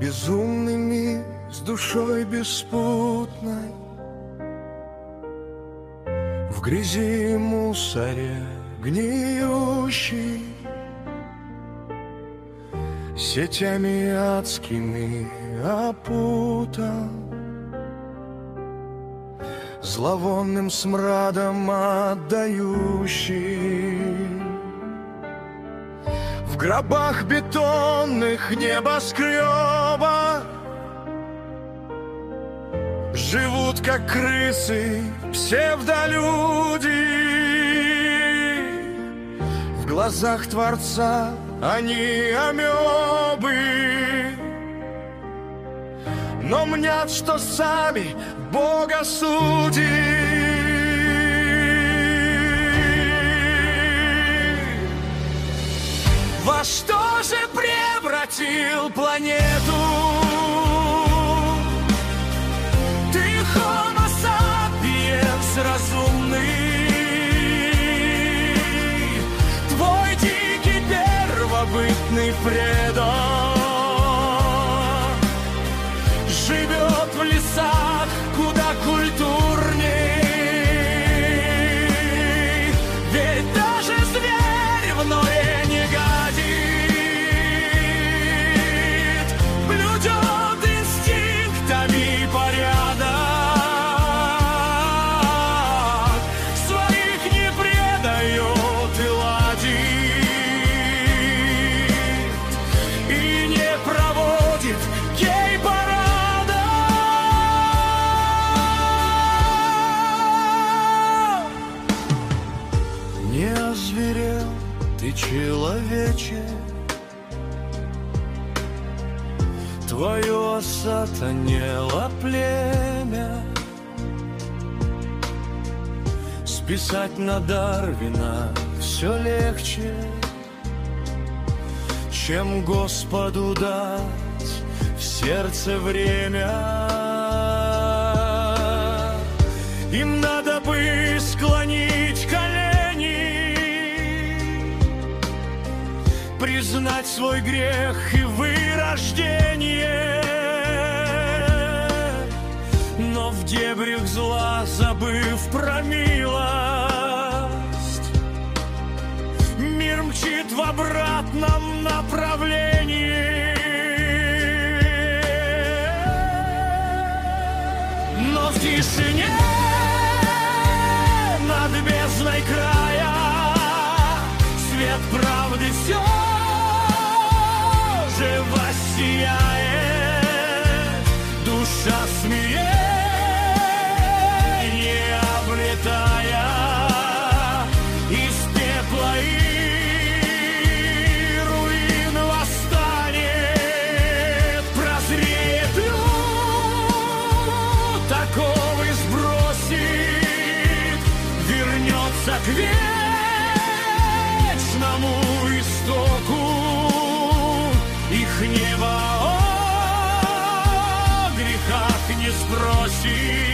безумными, с душой беспутной, в грязи и мусоре гниющий, сетями адскими опутан, зловонным смрадом отдающий. В гробах бетонных небоскребах живут, как крысы, псевдолюди. В глазах Творца они амебы, но мнят, что сами Бога судят. Во что же превратил планету ты, Homo sapiens разумный? Твой дикий первобытный предок живет в лесах куда культурней, ведь даже зверь в норе не гадит, блюдет инстинктами порядок, своих не предает и ладит, и не проводит гей-парада. Не озверел ты, человече, твое осатанело племя, списать на Дарвина все легче, чем Господу дать в сердце время. Им надо бы склонить колени, признать свой грех и вырождение, но в дебрях зла, забыв про милость, мир мчит в обратном направлении. Но в тишине над бездной края свет правды все же воссияет, душа смирение обретая, из пепла и руин восстанет, прозреет люд, такого сбросит, вернется к вечному истоку, их небо о грехах не спросит.